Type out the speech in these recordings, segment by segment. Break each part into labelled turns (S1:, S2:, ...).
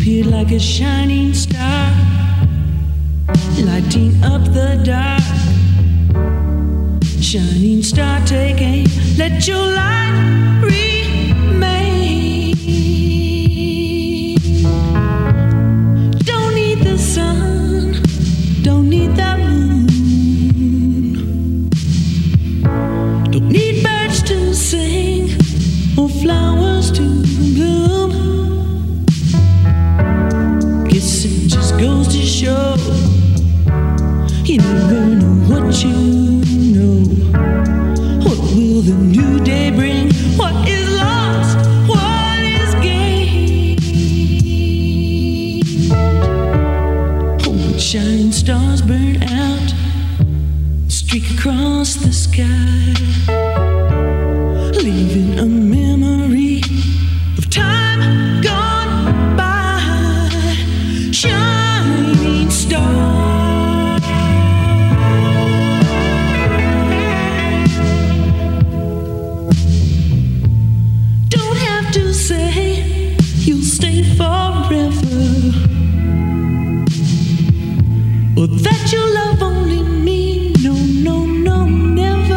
S1: appeared like a shining star, lighting up the dark. Shining star, take aim, let your light remain. Don't need the sun, don't need the moon, don't need birds to sing or flowers to bloom. Guess it just goes to show you never know what you know. What will the new day bring? What is lost? What is gained? Oh, but shining stars burn out, streak across the sky, leaving a memory of time gone by. Shining star. Or that your love only me, no, no, no, never.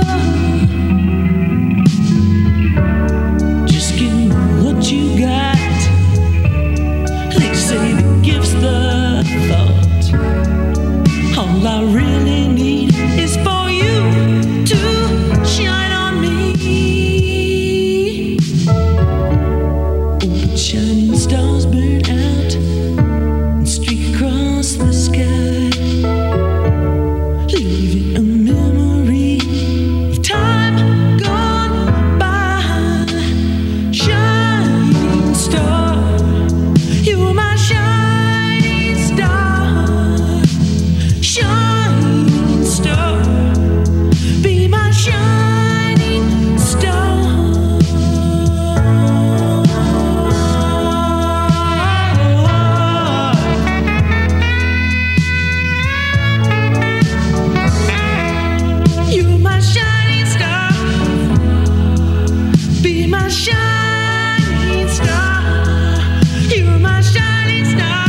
S1: Just give me what you got. They say the gift's the thought. All I really need is for you to shine on me. Oh, but shining stars burn out and streak across the sky, leaving a memory of time gone by. Shining star, you're my shining star. Shining star, be my shining star. You're my shining star, be my shining star. You're my shining star,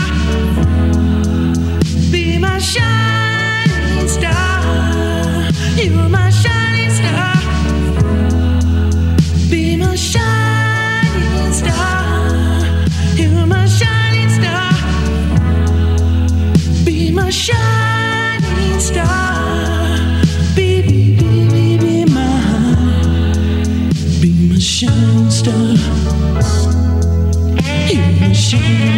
S1: be my shining star. You're my shining star, be my shining star. You're my shining star, be my shining star. Be my shining star. You're my shining